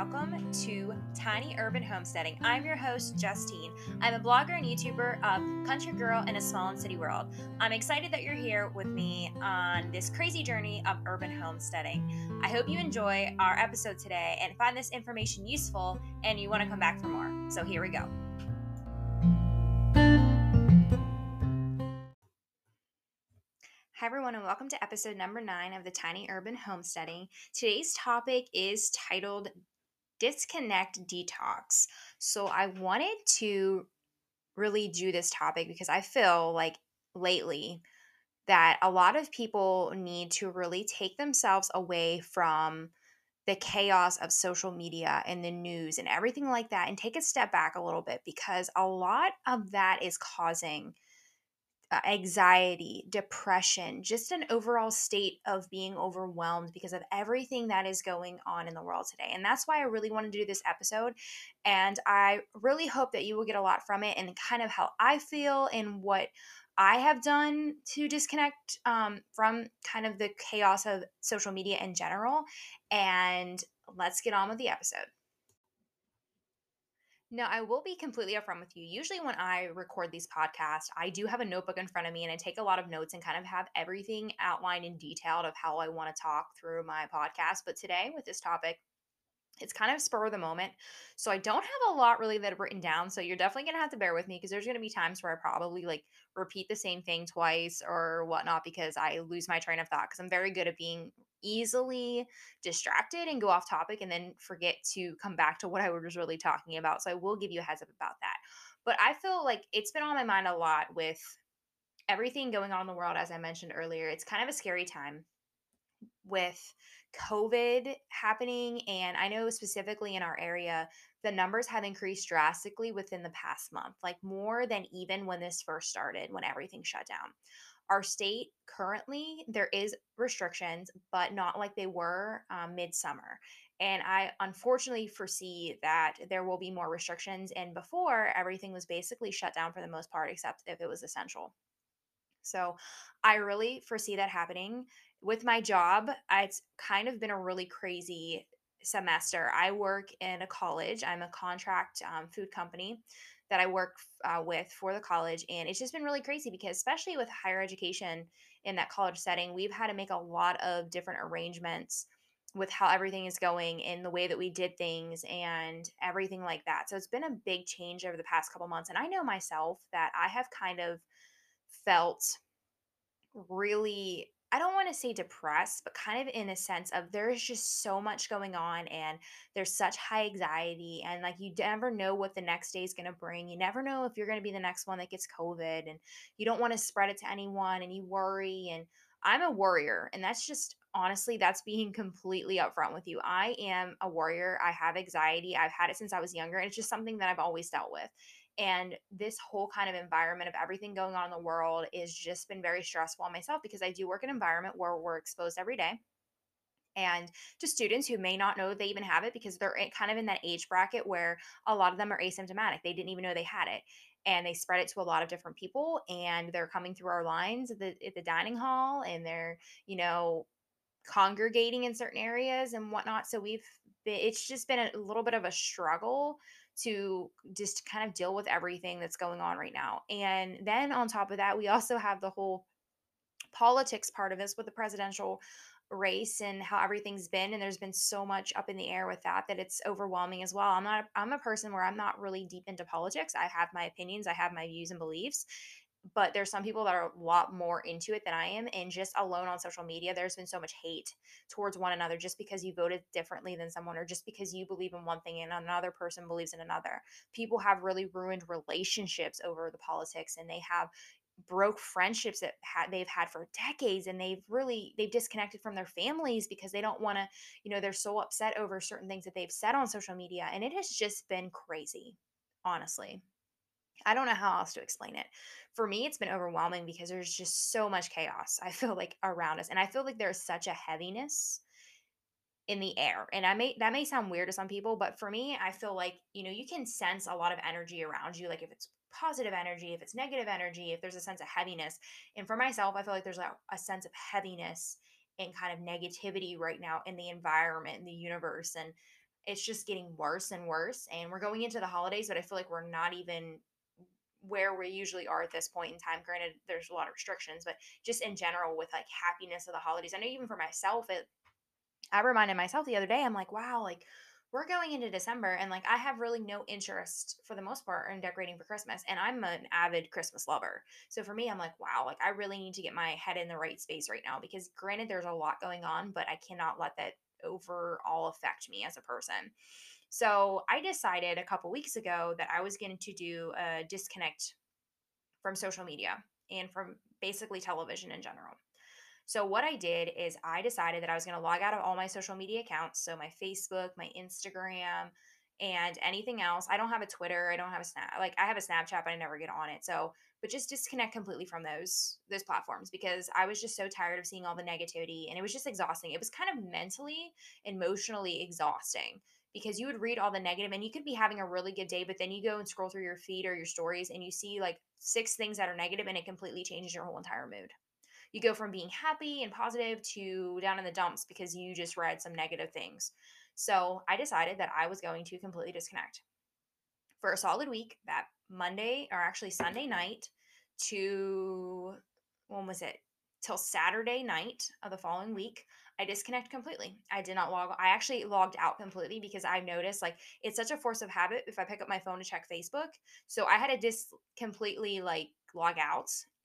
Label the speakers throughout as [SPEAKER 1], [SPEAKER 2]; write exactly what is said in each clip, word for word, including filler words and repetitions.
[SPEAKER 1] welcome to Tiny Urban Homesteading. I'm your host, Justine. I'm a blogger and YouTuber of Country Girl in a Small and City World. I'm excited that you're here with me on this crazy journey of urban homesteading. I hope you enjoy our episode today and find this information useful and you want to come back for more. So here we go. Hi, everyone, and welcome to episode number nine of the Tiny Urban Homesteading. Today's topic is titled Disconnect Detox. So, I wanted to really do this topic because I feel like lately that a lot of people need to really take themselves away from the chaos of social media and the news and everything like that and take a step back a little bit because a lot of that is causing uh, anxiety, depression, just an overall state of being overwhelmed because of everything that is going on in the world today. And that's why I really wanted to do this episode. And I really hope that you will get a lot from it and kind of how I feel and what I have done to disconnect um, from kind of the chaos of social media in general. And let's get on with the episode. No, I will be completely upfront with you. Usually, when I record these podcasts, I do have a notebook in front of me and I take a lot of notes and kind of have everything outlined and detailed of how I want to talk through my podcast. But today, with this topic, it's kind of spur of the moment. So I don't have a lot really that I've written down. So you're definitely going to have to bear with me because there's going to be times where I probably like repeat the same thing twice or whatnot because I lose my train of thought because I'm very good at being easily distracted and go off topic and then forget to come back to what I was really talking about. So I will give you a heads up about that. But I feel like it's been on my mind a lot with everything going on in the world, as I mentioned earlier. It's kind of a scary time with COVID happening. And I know specifically in our area, the numbers have increased drastically within the past month, like more than even when this first started, when everything shut down. Our state currently, there is restrictions, but not like they were um, midsummer. And I unfortunately foresee that there will be more restrictions. And before, everything was basically shut down for the most part, except if it was essential. So I really foresee that happening with my job. I- It's kind of been a really crazy semester. I work in a college. I'm a contract um, food company that I work uh, with for the college. And it's just been really crazy because, especially with higher education in that college setting, we've had to make a lot of different arrangements with how everything is going and the way that we did things and everything like that. So it's been a big change over the past couple months. And I know myself that I have kind of felt really, I don't want to say depressed, but kind of in a sense of there's just so much going on and there's such high anxiety and like you never know what the next day is going to bring. You never know if you're going to be the next one that gets COVID and you don't want to spread it to anyone and you worry. And I'm a worrier, and that's just honestly, that's being completely upfront with you. I am a worrier. I have anxiety. I've had it since I was younger, and it's just something that I've always dealt with. And this whole kind of environment of everything going on in the world is just been very stressful on myself because I do work in an environment where we're exposed every day. And to students who may not know they even have it because they're in- kind of in that age bracket where a lot of them are asymptomatic. They didn't even know they had it. And they spread it to a lot of different people. And they're coming through our lines at the, at the dining hall and they're, you know, congregating in certain areas and whatnot. So we've been, it's just been a little bit of a struggle to just kind of deal with everything that's going on right now. And then on top of that, we also have the whole politics part of this with the presidential race and how everything's been, and there's been so much up in the air with that that it's overwhelming as well. I'm not I'm a person where I'm not really deep into politics. I have my opinions, I have my views and beliefs, but there's some people that are a lot more into it than I am. And just alone on social media, there's been so much hate towards one another just because you voted differently than someone or just because you believe in one thing and another person believes in another. People have really ruined relationships over the politics, and they have broke friendships that ha- they've had for decades, and they've really they've disconnected from their families because they don't want to, you know, they're so upset over certain things that they've said on social media, and it has just been crazy, honestly. I don't know how else to explain it. For me, it's been overwhelming because there's just so much chaos, I feel like, around us. And I feel like there's such a heaviness in the air. And I may that may sound weird to some people, but for me, I feel like, you know, you can sense a lot of energy around you, like if it's positive energy, if it's negative energy, if there's a sense of heaviness. And for myself, I feel like there's a, a sense of heaviness and kind of negativity right now in the environment, in the universe. And it's just getting worse and worse. And we're going into the holidays, but I feel like we're not even where we usually are at this point in time. Granted, there's a lot of restrictions, but just in general with like happiness of the holidays. I know even for myself, it I reminded myself the other day, I'm like, wow, like we're going into December and like I have really no interest for the most part in decorating for Christmas. And I'm an avid Christmas lover. So for me, I'm like, wow, like I really need to get my head in the right space right now because granted, there's a lot going on, but I cannot let that overall affect me as a person. So I decided a couple weeks ago that I was going to do a disconnect from social media and from basically television in general. So what I did is I decided that I was going to log out of all my social media accounts, so my Facebook, my Instagram, and anything else. I don't have a Twitter, I don't have a Snap. Like I have a Snapchat, but I never get on it. So, but just disconnect completely from those those platforms because I was just so tired of seeing all the negativity and it was just exhausting. It was kind of mentally, emotionally exhausting because you would read all the negative and you could be having a really good day, but then you go and scroll through your feed or your stories and you see like six things that are negative and it completely changes your whole entire mood. You go from being happy and positive to down in the dumps because you just read some negative things. So I decided that I was going to completely disconnect for a solid week, that Monday or actually Sunday night to when was it? Till Saturday night of the following week, I disconnect completely. I did not log I actually logged out completely because I noticed like it's such a force of habit if I pick up my phone to check Facebook. So I had to just completely like log out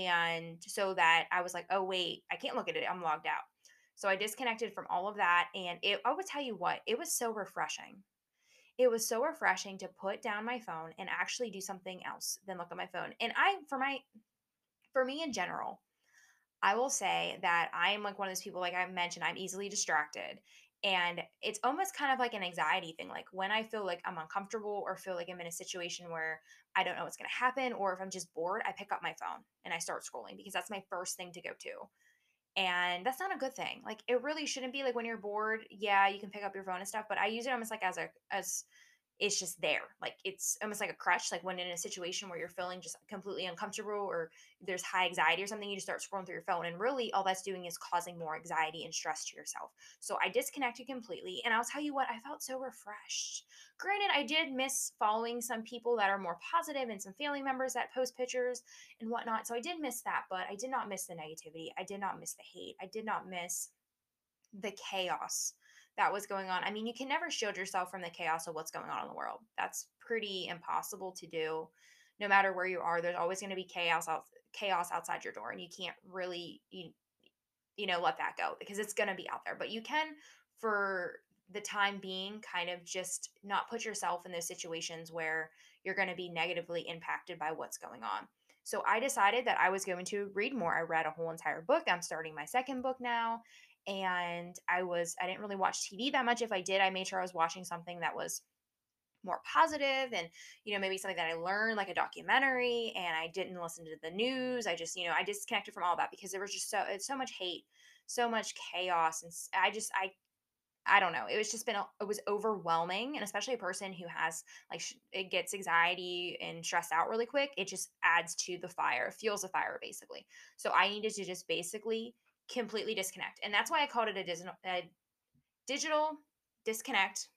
[SPEAKER 1] and so that I was like, "Oh wait, I can't look at it. I'm logged out." So I disconnected from all of that and it I would tell you what, it was so refreshing. It was so refreshing to put down my phone and actually do something else than look at my phone. And I for my for me in general, I will say that I am like one of those people like I mentioned, I'm easily distracted. And it's almost kind of like an anxiety thing. Like when I feel like I'm uncomfortable or feel like I'm in a situation where I don't know what's going to happen, or if I'm just bored, I pick up my phone and I start scrolling because that's my first thing to go to. And that's not a good thing. Like it really shouldn't be like when you're bored, yeah, you can pick up your phone and stuff, but I use it almost like as a as it's just there. Like it's almost like a crutch. Like when in a situation where you're feeling just completely uncomfortable or there's high anxiety or something, you just start scrolling through your phone. And really all that's doing is causing more anxiety and stress to yourself. So I disconnected completely. And I'll tell you what, I felt so refreshed. Granted, I did miss following some people that are more positive and some family members that post pictures and whatnot. So I did miss that, but I did not miss the negativity. I did not miss the hate. I did not miss the chaos that was going on. I mean, you can never shield yourself from the chaos of what's going on in the world. That's pretty impossible to do. No matter where you are, there's always going to be chaos out chaos outside your door and you can't really you, you know let that go because it's going to be out there. But you can for the time being kind of just not put yourself in those situations where you're going to be negatively impacted by what's going on. So I decided that I was going to read more. I read a whole entire book. I'm starting my second book now and I was I didn't really watch T V that much. If I did, I made sure I was watching something that was more positive and you know maybe something that I learned like a documentary and I didn't listen to the news. I just, you know, I disconnected from all that because there was just so it's so much hate, so much chaos and s- I just I I don't know. It was just been a- it was overwhelming and especially a person who has like sh- it gets anxiety and stressed out really quick, it just adds to the fire, fuels the fire basically. So I needed to just basically completely disconnect. And that's why I called it a, dis- a digital disconnect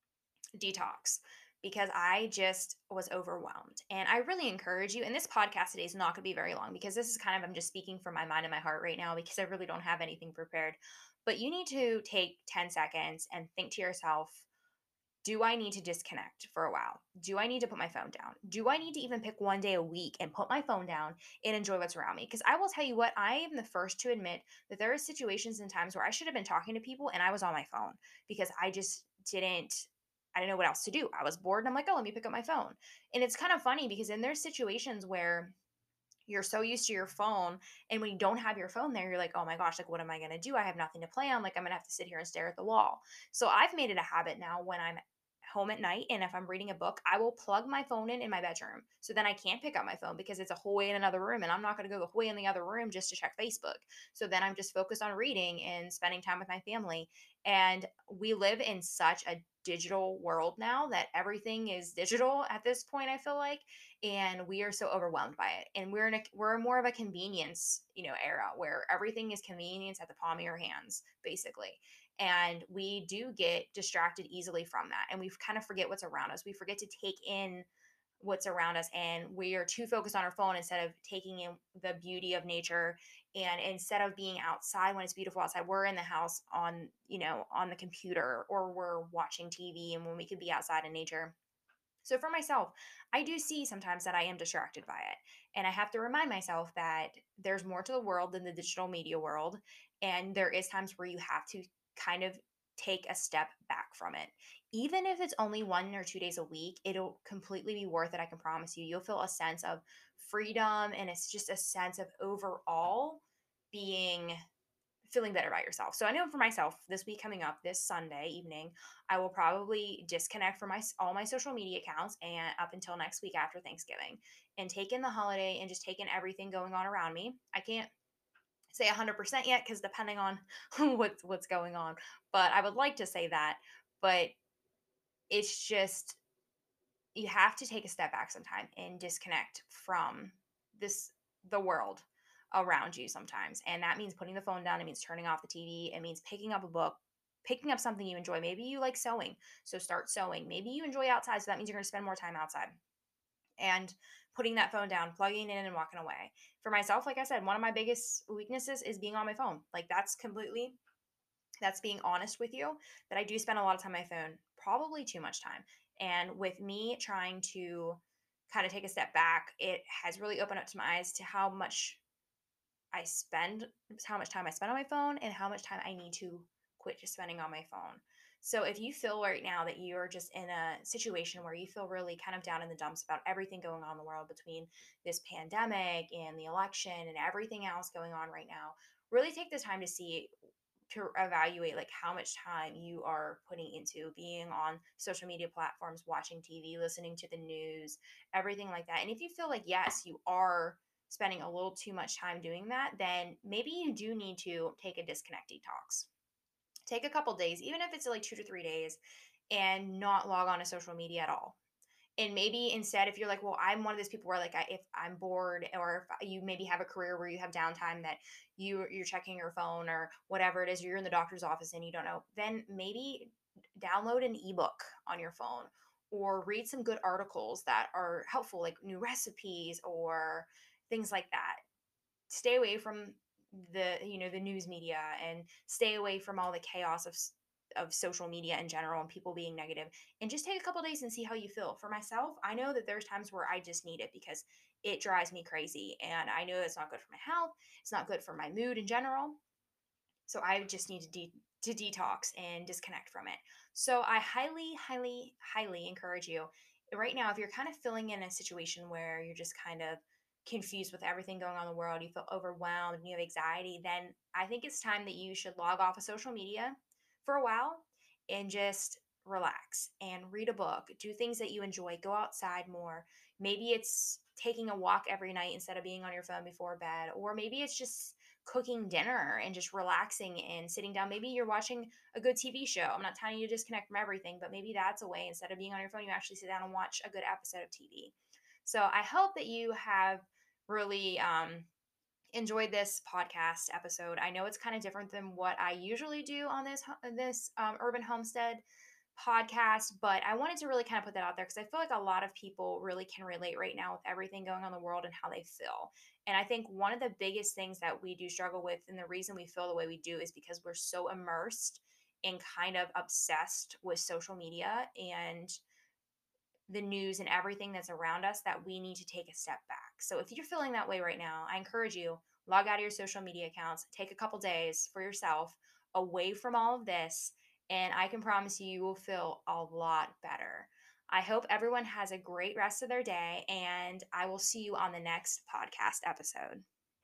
[SPEAKER 1] detox because I just was overwhelmed. And I really encourage you. And this podcast today is not going to be very long because this is kind of, I'm just speaking from my mind and my heart right now because I really don't have anything prepared. But you need to take ten seconds and think to yourself, do I need to disconnect for a while? Do I need to put my phone down? Do I need to even pick one day a week and put my phone down and enjoy what's around me? Because I will tell you what, I am the first to admit that there are situations and times where I should have been talking to people and I was on my phone because I just didn't. I didn't know what else to do. I was bored and I'm like, oh, let me pick up my phone. And it's kind of funny because then there's situations where you're so used to your phone and when you don't have your phone there you're like oh my gosh like what am I going to do, I have nothing to play on, like I'm going to have to sit here and stare at the wall. So I've made it a habit now when I'm home at night and if I'm reading a book I will plug my phone in in my bedroom so then I can't pick up my phone because it's a whole way in another room and I'm not going to go the whole way in the other room just to check Facebook. So then I'm just focused on reading and spending time with my family. And we live in such a digital world now that everything is digital at this point, I feel like, and we are so overwhelmed by it. And we're in a we're more of a convenience, you know, era where everything is convenience at the palm of your hands, basically. And we do get distracted easily from that. And we kind of forget what's around us. We forget to take in what's around us, and we are too focused on our phone instead of taking in the beauty of nature. And instead of being outside when it's beautiful outside, we're in the house on, you know, on the computer, or we're watching TV, and when we could be outside in nature. So for myself, I do see sometimes that I am distracted by it. And I have to remind myself that there's more to the world than the digital media world. And there is times where you have to kind of take a step back from it. Even if it's only one or two days a week, it'll completely be worth it. I can promise you. You'll feel a sense of freedom, and it's just a sense of overall being feeling better about yourself. So I know for myself, this week coming up, this Sunday evening, I will probably disconnect from my all my social media accounts and up until next week after Thanksgiving, and take in the holiday and just take in everything going on around me. I can't say one hundred percent yet because depending on what's what's going on, but I would like to say that. But it's just, you have to take a step back sometime and disconnect from this the world around you sometimes. And that means putting the phone down, it means turning off the T V, it means picking up a book, picking up something you enjoy. Maybe you like sewing, so start sewing. Maybe you enjoy outside, so that means you're going to spend more time outside. And putting that phone down, plugging it in, and walking away. For myself, like I said, one of my biggest weaknesses is being on my phone. Like, that's completely, that's being honest with you, that I do spend a lot of time on my phone, probably too much time. And with me trying to kind of take a step back, it has really opened up to my eyes to how much I spend, how much time I spend on my phone, and how much time I need to quit just spending on my phone. So if you feel right now that you're just in a situation where you feel really kind of down in the dumps about everything going on in the world between this pandemic and the election and everything else going on right now, really take the time to see, to evaluate like how much time you are putting into being on social media platforms, watching T V, listening to the news, everything like that. And if you feel like, yes, you are spending a little too much time doing that, then maybe you do need to take a disconnect detox. Take a couple days, even if it's like two to three days, and not log on to social media at all. And maybe instead, if you're like, well, I'm one of those people where like I, if I'm bored, or if you maybe have a career where you have downtime, that you you're checking your phone or whatever it is, you're in the doctor's office and you don't know, then maybe download an ebook on your phone, or read some good articles that are helpful, like new recipes or things like that. Stay away from the, you know, the news media, and stay away from all the chaos of of social media in general and people being negative, and just take a couple days and see how you feel. For myself, I know that there's times where I just need it because it drives me crazy, and I know it's not good for my health, it's not good for my mood in general. So I just need to de- to detox and disconnect from it. So I highly, highly, highly encourage you right now, if you're kind of feeling in a situation where you're just kind of confused with everything going on in the world, you feel overwhelmed and you have anxiety, then I think it's time that you should log off of social media for a while and just relax and read a book, do things that you enjoy, go outside more. Maybe it's taking a walk every night instead of being on your phone before bed, or maybe it's just cooking dinner and just relaxing and sitting down. Maybe you're watching a good T V show. I'm not telling you to disconnect from everything, but maybe that's a way. Instead of being on your phone, you actually sit down and watch a good episode of T V. So I hope that you have really um, enjoyed this podcast episode. I know it's kind of different than what I usually do on this this um, Urban Homestead podcast, but I wanted to really kind of put that out there because I feel like a lot of people really can relate right now with everything going on in the world and how they feel. And I think one of the biggest things that we do struggle with, and the reason we feel the way we do, is because we're so immersed and kind of obsessed with social media and the news and everything that's around us, that we need to take a step back. So if you're feeling that way right now, I encourage you, log out of your social media accounts, take a couple days for yourself away from all of this, and I can promise you you will feel a lot better. I hope everyone has a great rest of their day, and I will see you on the next podcast episode.